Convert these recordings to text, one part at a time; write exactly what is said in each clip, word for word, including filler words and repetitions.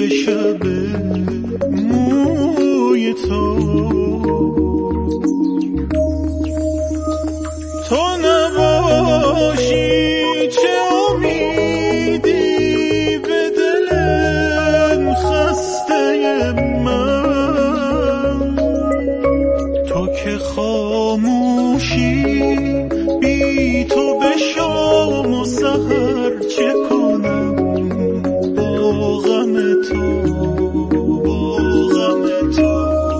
به شب موی تو، تو نباشی چه امیدی به دل خسته من، تو که خاموشی بی تو به شام و سحر چه کنم با غم تو، با غم تو.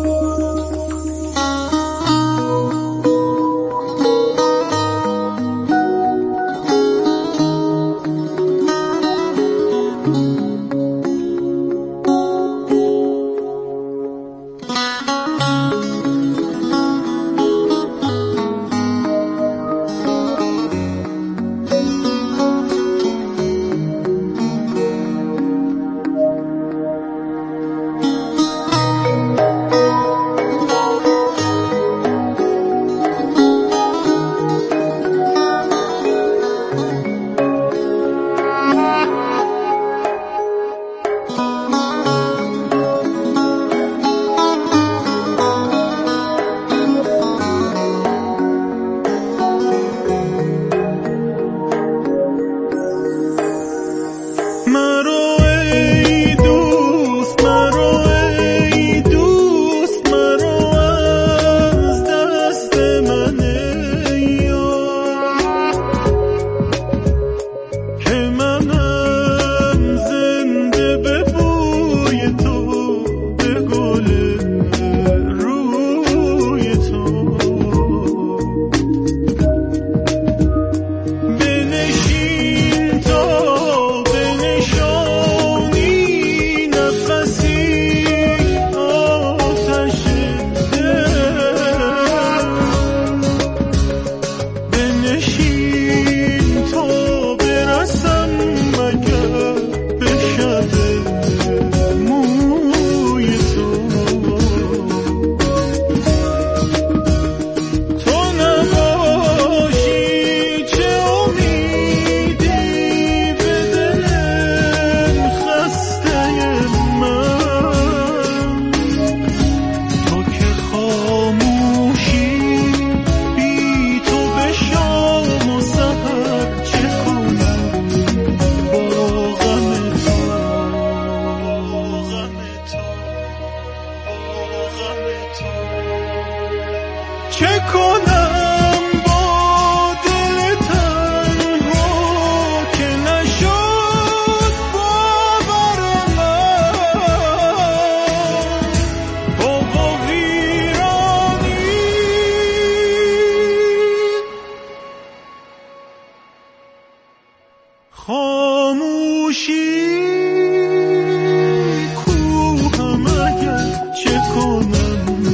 چه کنم با دل تنها که نشد باور من، فوق و ویرانی خاموشی کوهم اگر چه کنم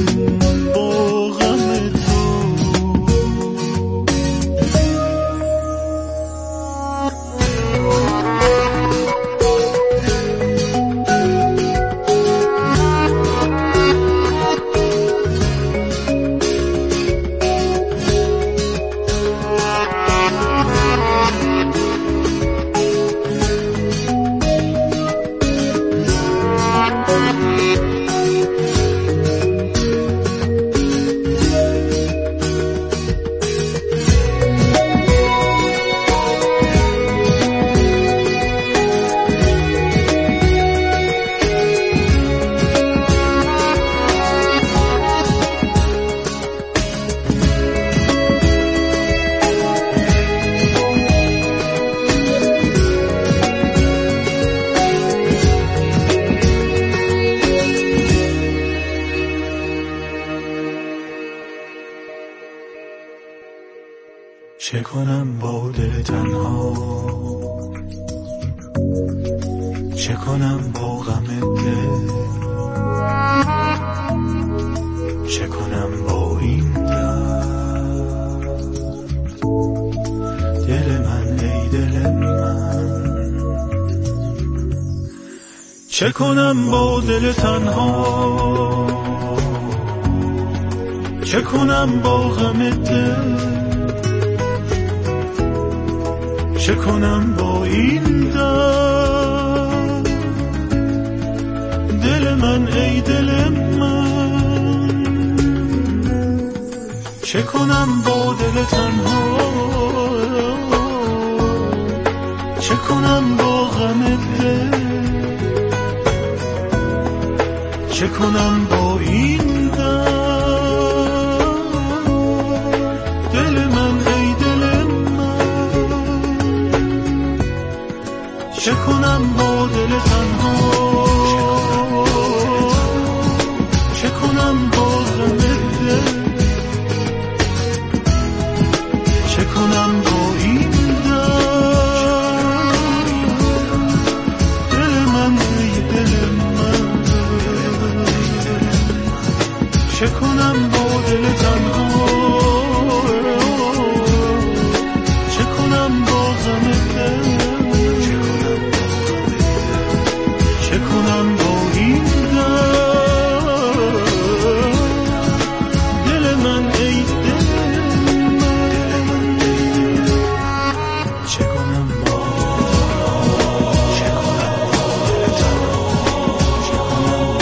چه کنم با دل تنها، چه کنم با غم دل، چه کنم با این درد دل من ای دل من، چه کنم با دل تنها، چه کنم با غم دل، چه کنم با این درد کنم با دل تنها، چه کنم با غم دل، چه کنم با این درد. دل من ای دل من، چه کنم با دل تنها، چه کنم با غم دل، چه کنم با این درد. دل من ای دل من، چه کنم با دل تنها، چه کنم با غم دل، چه کنم با این درد. دل من ای دل من، چه کنم با، چه کنم با دل تنها، چه کنم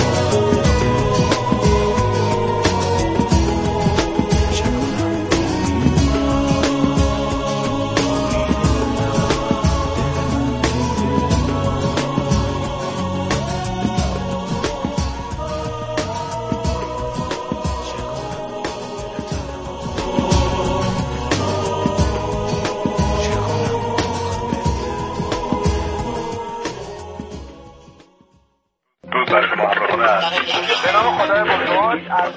به نام خدای بزرگ از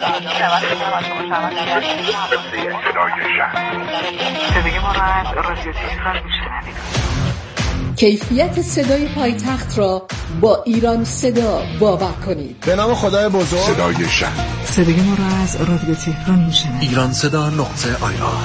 صدای ما را از رادیو تهران میشنوید. کیفیت صدای پایتخت را با ایران صدا باور کنید. به نام خدای بزرگ صدای شهر. صدای ما را از رادیو تهران میشنوید. ایران صدا نقطه آی آر.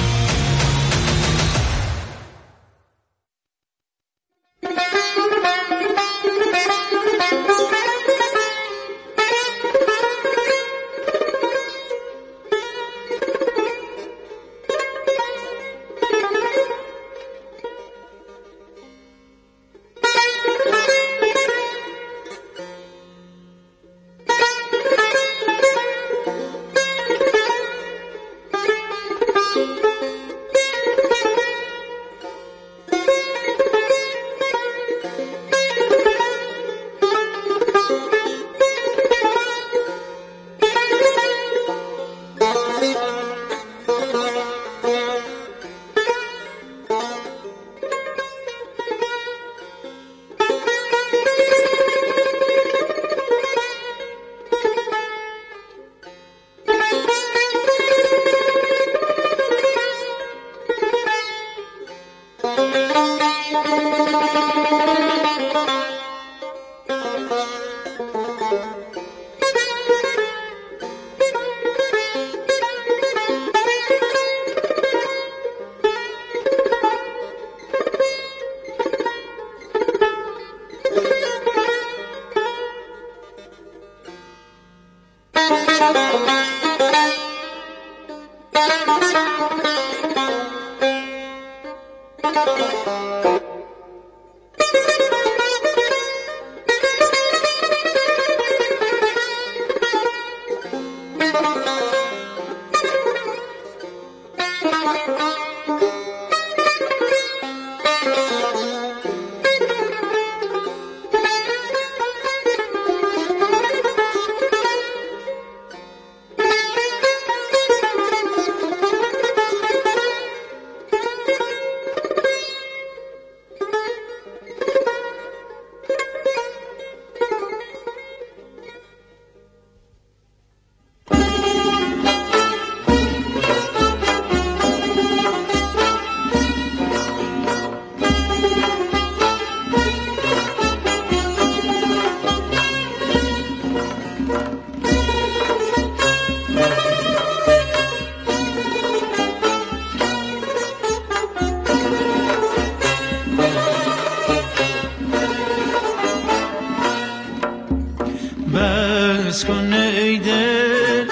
بس کن ای دل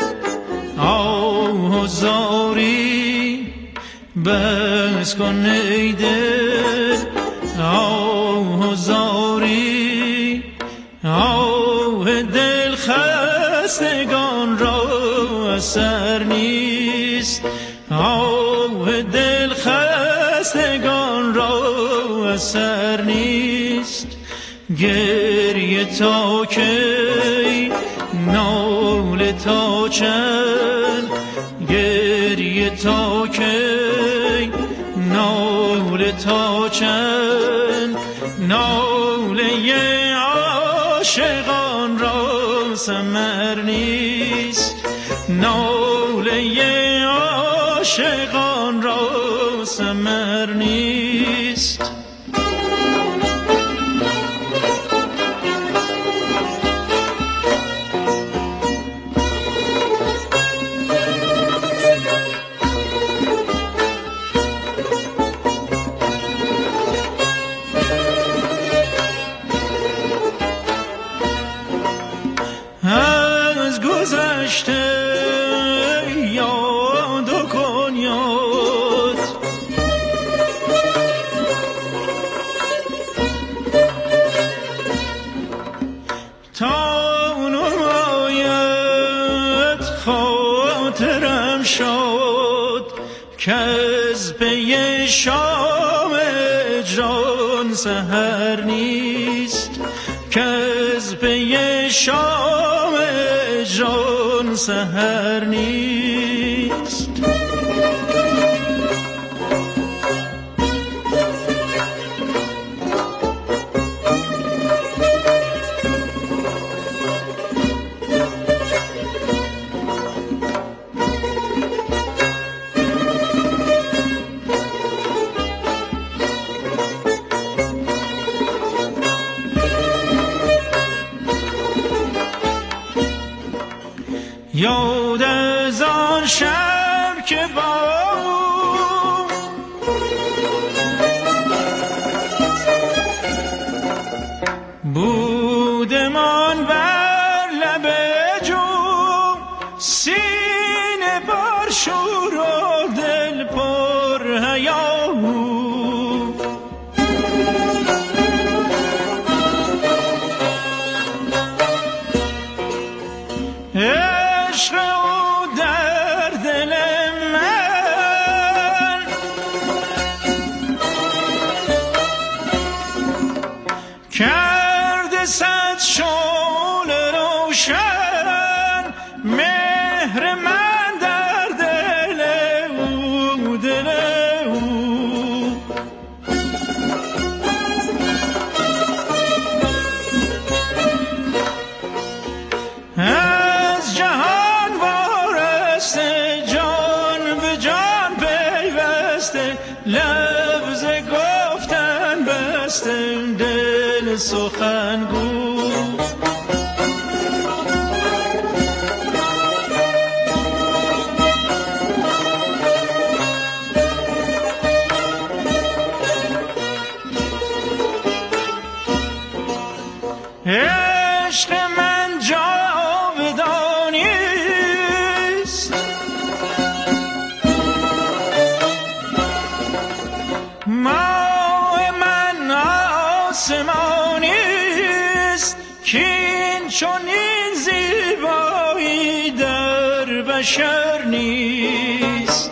آه و زاری، بس کن ای دل آه و زاری، آه دل خستگان را اثر نیست، سر نیست. گریه تا کی ناله تا چند، گریه تا کی ناله تا چند، ناله عاشقان را ثمر نیست، ناله عاشقان را ثمر نیست. از گذشته یاد کن یاد، تا نماید خاطرم شد که از پی شام اجران سحر نیست، که از پی شام اجران سحر نیست. یاد از آن شب که با بودمان بر لب جوم، سینه پر شور و دل پر هیاهو. عشق او در دل من کرده صد شعله روشن، مهر من در دل او، دل او. از جهان وارسته جان به جان پیوسته، لفظ گفتن بسته دل سخنگو. عشق من جاودانی است، ماه من آسمانی است، کین چنین زیبایی در بشر نیست.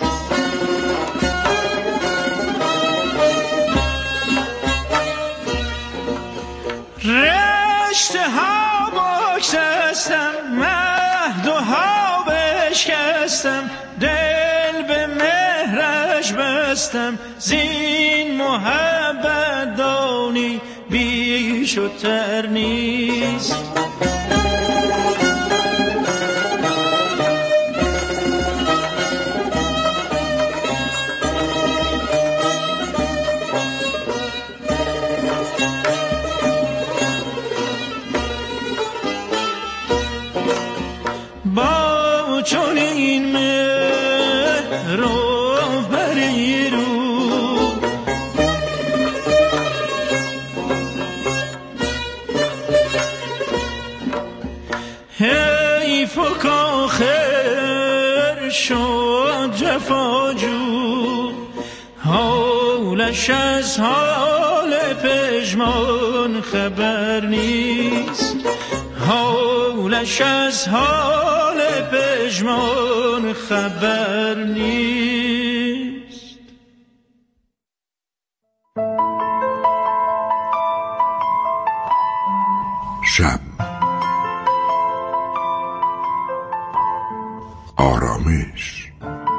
رشته ها بگسستم، مهد و ها بشکستم، دل به مهرش بستم، زین محبت دانی بیش و تر نیست. با چنین مهر و بری رو حیف و کاخر شد جفاجو، حالش از حال پژمان خبر نیست، حالش از حال پژمان خبر نیست. شب، آرامش.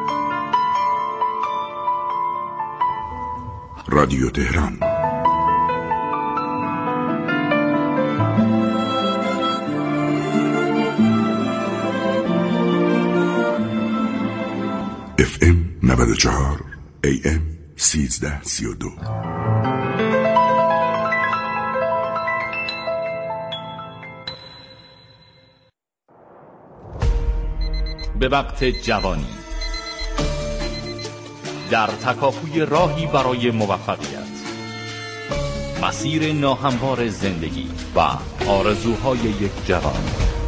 رادیو تهران. اف ام نود و چهار، ای ام سیزده سی و دو. به وقت جوانی، در تکاپوی راهی برای موفقیت، مسیر ناهموار زندگی و آرزوهای یک جوان،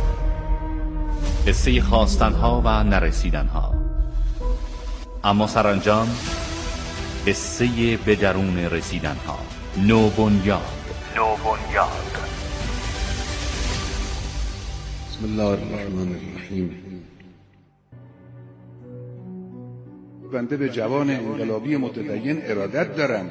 قصه خواستنها و نرسیدنها، اما سرانجام قصه به درون رسیدنها. نوبنیاد. نوبنیاد. بسم الله الرحمن الرحیم. بنده به جوان انقلابی متدین ارادت دارم.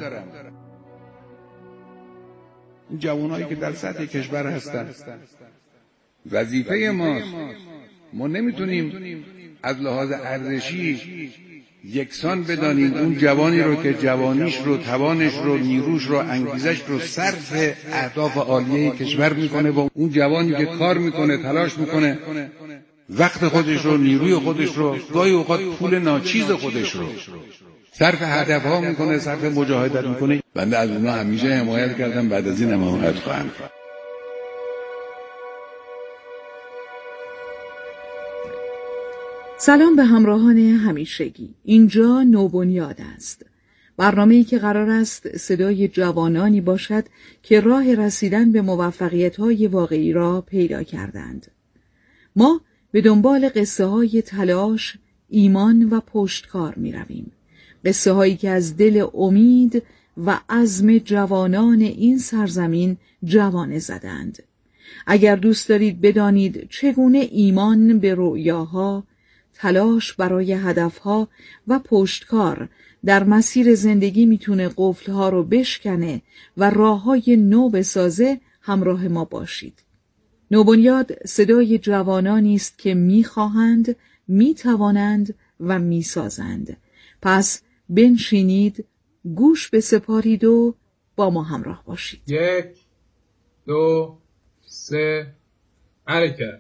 این جوانایی که در سطح کشور هستن، وظیفه ماست. ما نمیتونیم از لحاظ ارزشی یکسان بدانیم اون جوانی رو که جوانیش رو، توانش رو، نیروش رو، انگیزش رو صرف اهداف عالیه کشور میکنه و اون جوانی که کار میکنه، تلاش میکنه، وقت خودش رو، نیروی خودش رو، گاهی اوقات پول ناچیز خودش رو صرف هدفها میکنه، صرف مجاهدت میکنه. بنده از اونها همیشه حمایت کردم، بعد از این هم حمایت خواهم کرد. سلام به همراهان همیشگی. اینجا نوبنیاد است، برنامه‌ای که قرار است صدای جوانانی باشد که راه رسیدن به موفقیت‌های واقعی را پیدا کردند. ما به دنبال قصه های تلاش، ایمان و پشتکار می رویم. قصه هایی که از دل امید و عزم جوانان این سرزمین جوانه زدند. اگر دوست دارید بدانید چگونه ایمان به رؤیاها، تلاش برای هدفها و پشتکار در مسیر زندگی میتونه قفلها رو بشکنه و راههای نو بسازه، همراه ما باشید. نوبنیاد صدای جوانانی است که میخواهند، میتوانند و میسازند. پس بنشینید، گوش بسپارید و با ما همراه باشید. یک، دو، سه، حرکت.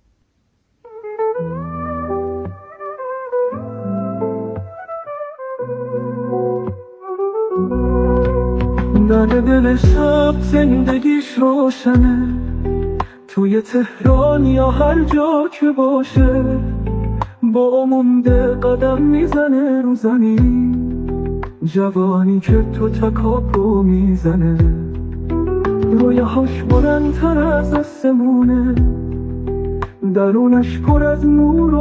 در دل شب زندگیش روشنه، توی تهران یا هر جا که باشه، با مونده قدم میزنه رو زمین، جوانی که تو تکاپو میزنه، رویاهاش بلندتر از آسمونه، درونش پر از نور و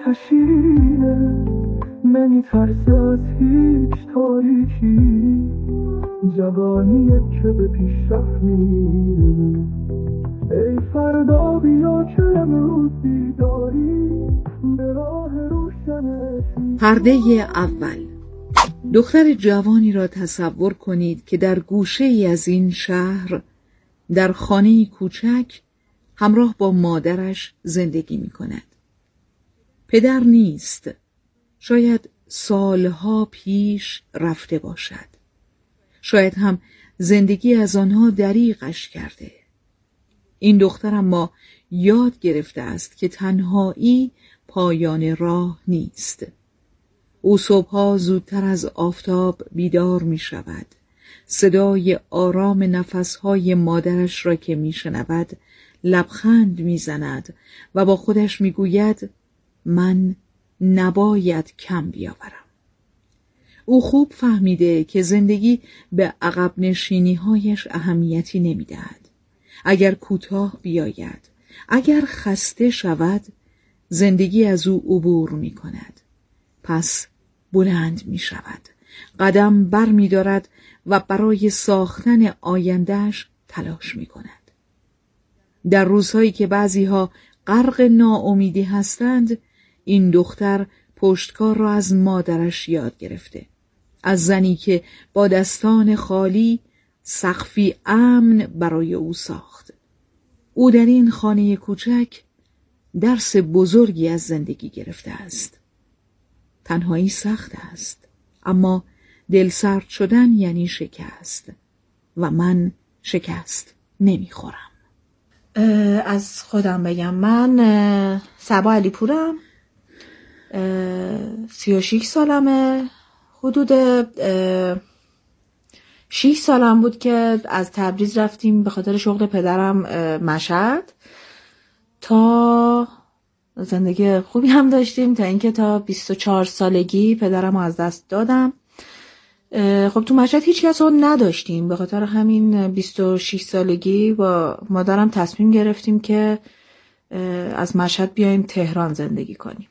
آتشینه، نمیترسه از هیچ تاریکی، جوانیه که به پیشرفت میره. ای فردا بیا که امروزی داری به راه روشنش. پرده اول. دختر جوانی را تصور کنید که در گوشه ای از این شهر، در خانه‌ای کوچک، همراه با مادرش زندگی می کند. پدر نیست، شاید سالها پیش رفته باشد. شاید هم زندگی از آنها دریغش کرده. این دختر اما یاد گرفته است که تنهایی پایان راه نیست. او صبحها زودتر از آفتاب بیدار می شود. صدای آرام نفسهای مادرش را که می شنود لبخند می زند و با خودش می گوید من نباید کم بیاورم. او خوب فهمیده که زندگی به عقب نشینی‌هایش اهمیتی نمی‌دهد. اگر کوتاه بیاید، اگر خسته شود، زندگی از او عبور می‌کند. پس بلند می‌شود، قدم بر می‌دارد و برای ساختن آیندهش تلاش می‌کند. در روزهایی که بعضی‌ها غرق ناامیدی هستند، این دختر پشتکار را از مادرش یاد گرفته. از زنی که با دستان خالی سقفی امن برای او ساخت. او در این خانه کوچک درس بزرگی از زندگی گرفته است. تنهایی سخت است، اما دل سرد شدن یعنی شکست و من شکست نمیخورم. از خودم بگم، من صبا علیپورم، سی و شیش سالمه. حدود شیش سالم بود که از تبریز رفتیم به خاطر شغل پدرم مشهد. تا زندگی خوبی هم داشتیم تا اینکه تا بیست و چهار سالگی پدرم رو از دست دادم. خب تو مشهد هیچ کس رو نداشتیم، به خاطر همین بیست و شش سالگی با مادرم تصمیم گرفتیم که از مشهد بیایم تهران زندگی کنیم.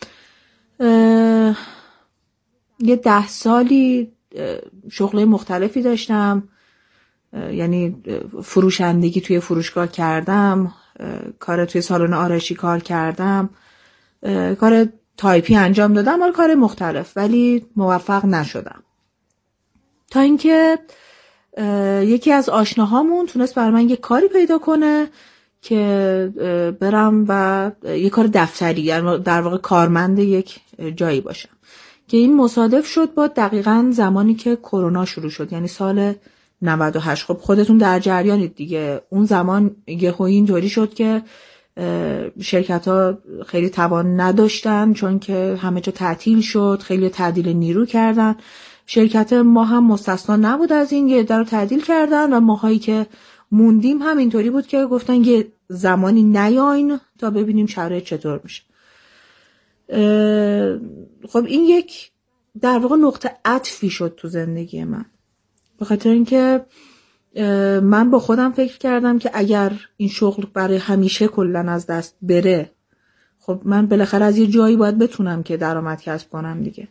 یه ده سالی شغل مختلفی داشتم، یعنی فروشندگی توی فروشگاه کردم، کار توی سالن آرایشی کار کردم، کار تایپی انجام دادم، ولی کار مختلف، ولی موفق نشدم. تا اینکه یکی از آشناهامون تونست برای من یه کاری پیدا کنه که برم و یه کار دفتری، یعنی در واقع کارمند یک جایی باشم، که این مصادف شد با دقیقاً زمانی که کرونا شروع شد، یعنی سال نود و هشت. خب خودتون در جریانید دیگه، اون زمان یهو اینطوری شد که شرکت ها خیلی توان نداشتن چون که همه جا تعطیل شد، خیلی تعدیل نیرو کردن. شرکت ما هم مستثنا نبود از این، یه در تعدیل کردن و ماهایی که موندیم هم اینطوری بود که گفتن یه زمانی نیاین تا ببینیم شرایط چطور میشه. خب این یک در واقع نقطه عطفی شد تو زندگی من، به خاطر اینکه من با خودم فکر کردم که اگر این شغل برای همیشه کلن از دست بره، خب من بالاخره از یه جایی باید بتونم که درآمد کسب کنم دیگه.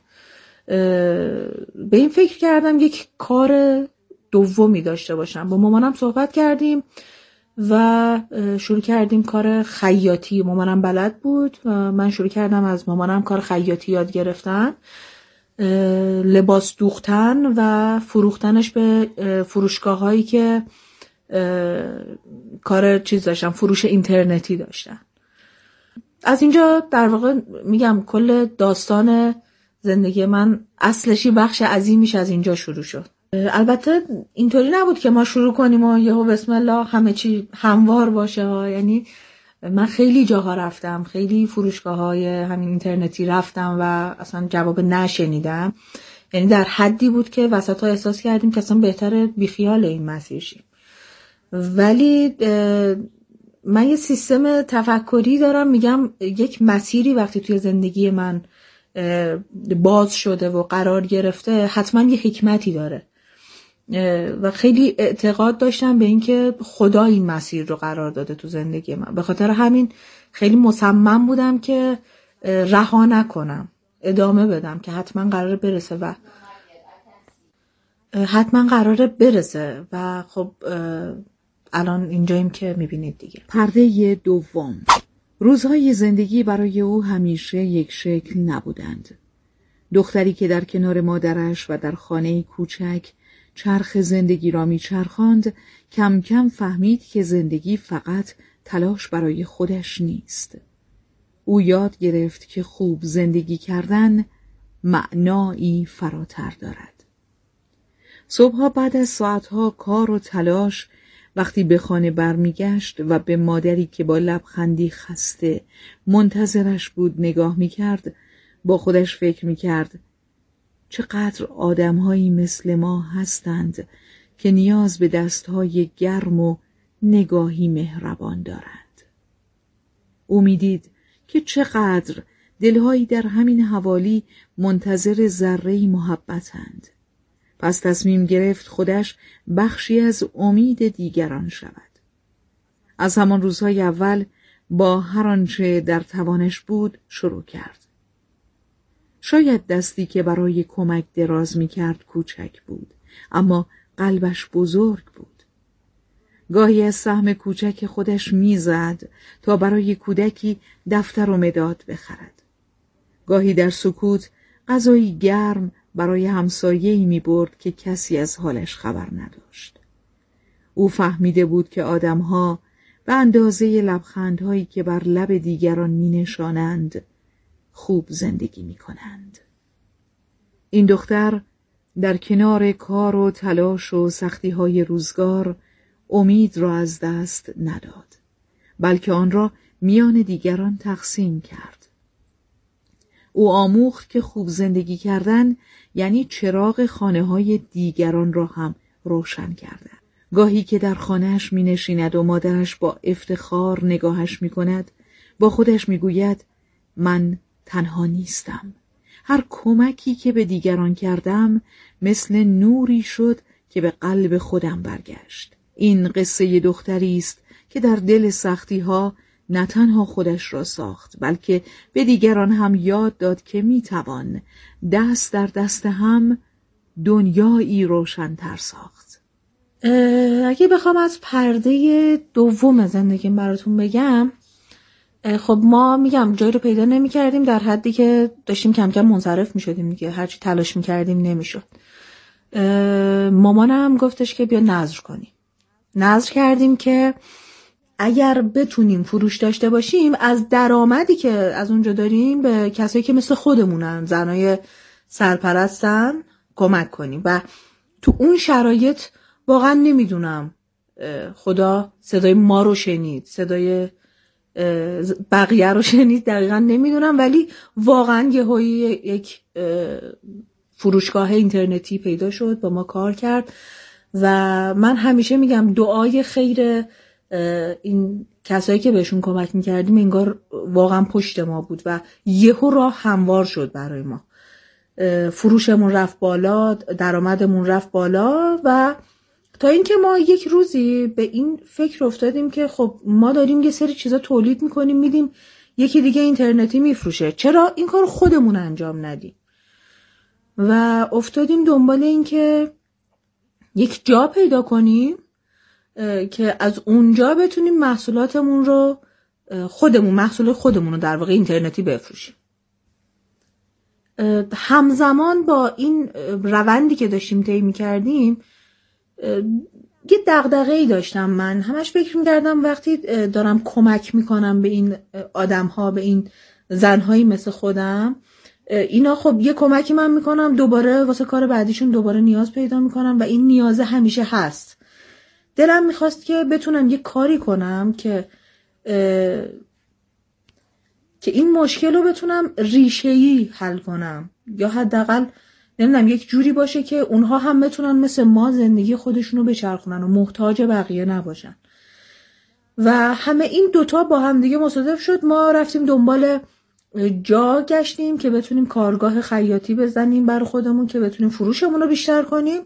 به این فکر کردم یک کار دومی داشته باشم. با مامانم صحبت کردیم و شروع کردیم کار خیاطی. مامانم بلد بود و من شروع کردم از مامانم کار خیاطی یاد گرفتن، لباس دوختن و فروختنش به فروشگاه هایی که کار چیز داشتن، فروش اینترنتی داشتن. از اینجا در واقع میگم کل داستان زندگی من اصلشی بخش عظیمیش از اینجا شروع شد. البته اینطوری نبود که ما شروع کنیم و یهو بسم الله همه چی هموار باشه ها. یعنی من خیلی جاها رفتم، خیلی فروشگاه های همین اینترنتی رفتم و اصلا جواب نشنیدم. یعنی در حدی بود که وسط ها احساس کردیم که اصلا بهتره بیخیال این مسیر شیم. ولی من یه سیستم تفکری دارم، میگم یک مسیری وقتی توی زندگی من باز شده و قرار گرفته حتما یه حکمتی داره و خیلی اعتقاد داشتم به این که خدا این مسیر رو قرار داده تو زندگی من. به خاطر همین خیلی مصمم بودم که رها نکنم، ادامه بدم که حتما قراره برسه و حتما قراره برسه و خب الان اینجاییم که میبینید دیگه. پرده دوم. روزهای زندگی برای او همیشه یک شکل نبودند. دختری که در کنار مادرش و در خانه کوچک چرخ زندگی را میچرخاند، کم کم فهمید که زندگی فقط تلاش برای خودش نیست. او یاد گرفت که خوب زندگی کردن معنایی فراتر دارد. صبحها بعد از ساعتها کار و تلاش، وقتی به خانه برمیگشت و به مادری که با لبخندی خسته منتظرش بود نگاه میکرد، با خودش فکر میکرد چقدر آدمهایی مثل ما هستند که نیاز به دستهای گرم و نگاهی مهربان دارند. او میدید که چقدر دلهایی در همین حوالی منتظر ذره‌ای محبتند. پس تصمیم گرفت خودش بخشی از امید دیگران شود. از همان روزهای اول با هر آنچه در توانش بود شروع کرد. شاید دستی که برای کمک دراز می کرد کوچک بود، اما قلبش بزرگ بود. گاهی از سهم کوچک خودش می زد تا برای کودکی دفتر و مداد بخرد. گاهی در سکوت غذایی گرم برای همسایه‌ای می برد که کسی از حالش خبر نداشت. او فهمیده بود که آدمها به اندازه لبخندهایی که بر لب دیگران می نشانند خوب زندگی می کنند. این دختر در کنار کار و تلاش و سختی‌های روزگار امید را از دست نداد، بلکه آن را میان دیگران تقسیم کرد. او آموخت که خوب زندگی کردن یعنی چراغ خانه‌های دیگران را هم روشن کردن. گاهی که در خانه‌اش می نشیند و مادرش با افتخار نگاهش می کند، با خودش می گوید من تنها نیستم. هر کمکی که به دیگران کردم مثل نوری شد که به قلب خودم برگشت. این قصه دختری است که در دل سختی‌ها نه تنها خودش را ساخت، بلکه به دیگران هم یاد داد که میتوان دست در دست هم دنیایی روشن‌تر ساخت. اگه بخوام از پرده دوم زندگیم براتون بگم، خب ما میگم جایی رو پیدا نمی کردیم، در حدی که داشتیم کم کم منصرف می شدیم دیگه، هرچی تلاش می کردیم نمی شد. مامانم گفتش که بیا نذر کنیم. نذر کردیم که اگر بتونیم فروش داشته باشیم از درآمدی که از اونجا داریم به کسایی که مثل خودمونن، زنای سرپرستن، کمک کنیم. و تو اون شرایط واقعا نمیدونم خدا صدای ما رو شنید، صدای بقیه رو شنید، دقیقا نمیدونم، ولی واقعا یه هایی یک فروشگاه اینترنتی پیدا شد، با ما کار کرد. و من همیشه میگم دعای خیر این کسایی که بهشون کمک میکردیم انگار واقعا پشت ما بود و یهو راه هموار شد برای ما. فروشمون رفت بالا، درآمدمون رفت بالا و تا اینکه ما یک روزی به این فکر افتادیم که خب ما داریم یه سری چیزا تولید میکنیم میدیم یکی دیگه اینترنتی میفروشه، چرا این کار خودمون انجام ندیم؟ و افتادیم دنبال این که یک جا پیدا کنیم که از اونجا بتونیم محصولاتمون رو خودمون محصول خودمون رو در واقع اینترنتی بفروشیم. همزمان با این روندی که داشتیم طی می‌کردیم یه دغدغه‌ای داشتم. من همش فکر می‌کردم وقتی دارم کمک می‌کنم به این آدم‌ها، به این زن‌هایی مثل خودم، اینا خب یه کمکی من می‌کنم، دوباره واسه کار بعدیشون دوباره نیاز پیدا می‌کنم و این نیازه همیشه هست. دلم می‌خواست که بتونم یه کاری کنم که که این مشکل رو بتونم ریشه‌ای حل کنم، یا حداقل نمیدونم یک جوری باشه که اونها هم بتونن مثل ما زندگی خودشونو بچرخونن و محتاج بقیه نباشن. و همه این دوتا با هم دیگه مصادف شد. ما رفتیم دنبال جا گشتیم که بتونیم کارگاه خیاطی بزنیم برای خودمون که بتونیم فروشمون رو بیشتر کنیم،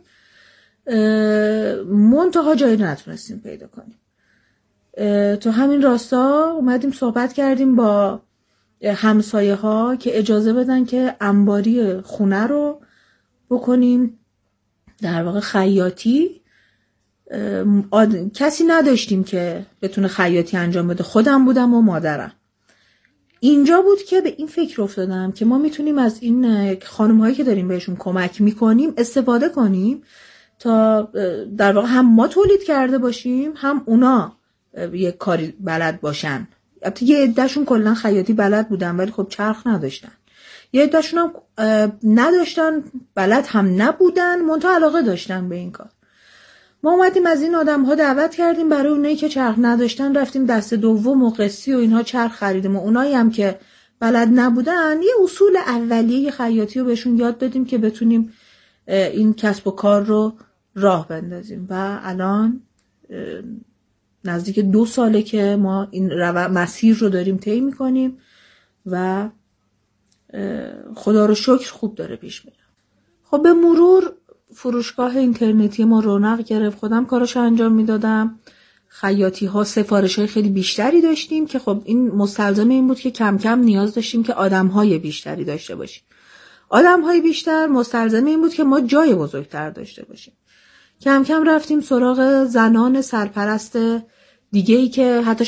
منتها جایی نتونستیم پیدا کنیم. تو همین راستا اومدیم صحبت کردیم با همسایه ها که اجازه بدن که انباری خونه رو بکنیم در واقع خیاطی. آد... کسی نداشتیم که بتونه خیاطی انجام بده، خودم بودم و مادرم. اینجا بود که به این فکر افتادم که ما میتونیم از این خانم هایی که داریم بهشون کمک میکنیم استفاده کنیم تا در واقع هم ما تولید کرده باشیم هم اونا یه کاری بلد باشن. البته یه عده‌شون کلا خیاطی بلد بودن ولی خب چرخ نداشتن، یه عده‌شون هم نداشتن، بلد هم نبودن، منتها علاقه داشتن به این کار. ما اومدیم از این آدم‌ها دعوت کردیم، برای اونایی که چرخ نداشتن رفتیم دست دوم و قصی و اینها چرخ خریدیم و اونایی هم که بلد نبودن یه اصول اولیه خیاطی رو بهشون یاد دادیم که بتونیم این کسب و کار رو راه بندازیم. و الان نزدیک دو ساله که ما این رو... مسیر رو داریم طی می‌کنیم و خدا رو شکر خوب داره پیش میره. خب به مرور فروشگاه اینترنتی ما رونق گرفت، خودم کاراشو انجام میدادم، خیاطی ها سفارش های خیلی بیشتری داشتیم که خب این مستلزم این بود که کم کم نیاز داشتیم که آدم های بیشتری داشته باشیم. آدم های بیشتر مستلزم این بود که ما جای بزرگتر داشته باشیم. کم کم رفتیم سراغ زنان سرپرست دیگه‌ای که حتی